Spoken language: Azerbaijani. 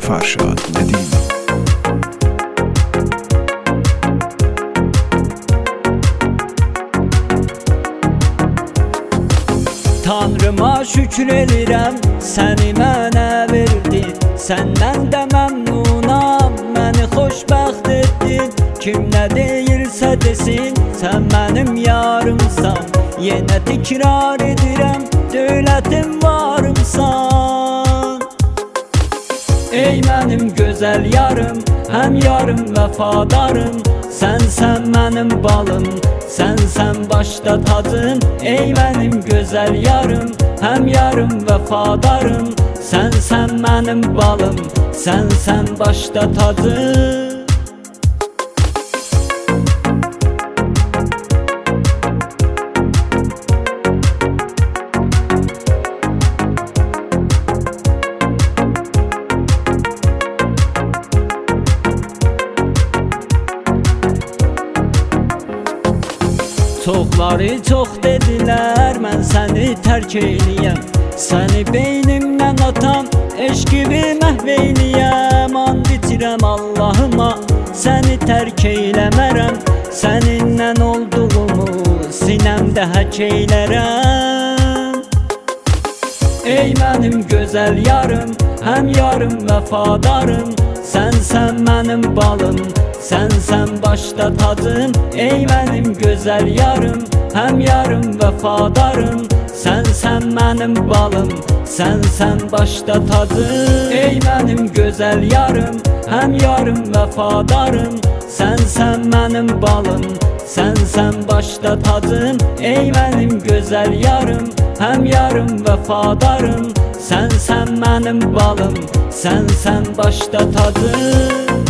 Farshad Nedimi. Tanrıma şükür edirəm, səni mənə verdi. Səndən də məmnunam, məni xoşbəxt etdin. Kim nə deyirsə desin, sən mənim yarımsan. Yenə təkrar edirəm, dövlətim varımsan. Ey mənim gözəl yarım, həm yarım vəfadarım. Sənsən mənim balım, sənsən başda tacım. Ey mənim gözəl yarım, həm yarım vəfadarım. Sənsən mənim balım, sənsən başda tacım. Çoxları çox dedilər, mən səni tərk eyləyəm. Səni beynimdən atan, eşqimi məhv eyləyəm. And içirəm Allahıma, səni tərk eyləmərəm. Səninlə olduğumu sinəmdə həkk eylərəm. Ey mənim gözəl yarım, həm yarım vəfadarım. Sənsən mənim balım, sənsən başda tacım. Ey mənim gözəl yarım, həm yarım vəfadarım. Sənsən mənim balım, sənsən başda tacım. Ey mənim gözəl yarım, həm yarım vəfadarım. Sənsən mənim balım, sənsən başda tacım. Ey mənim gözəl yarım, həm yarım vəfadarım. Sənsən mənim balım, sənsən başda tacım.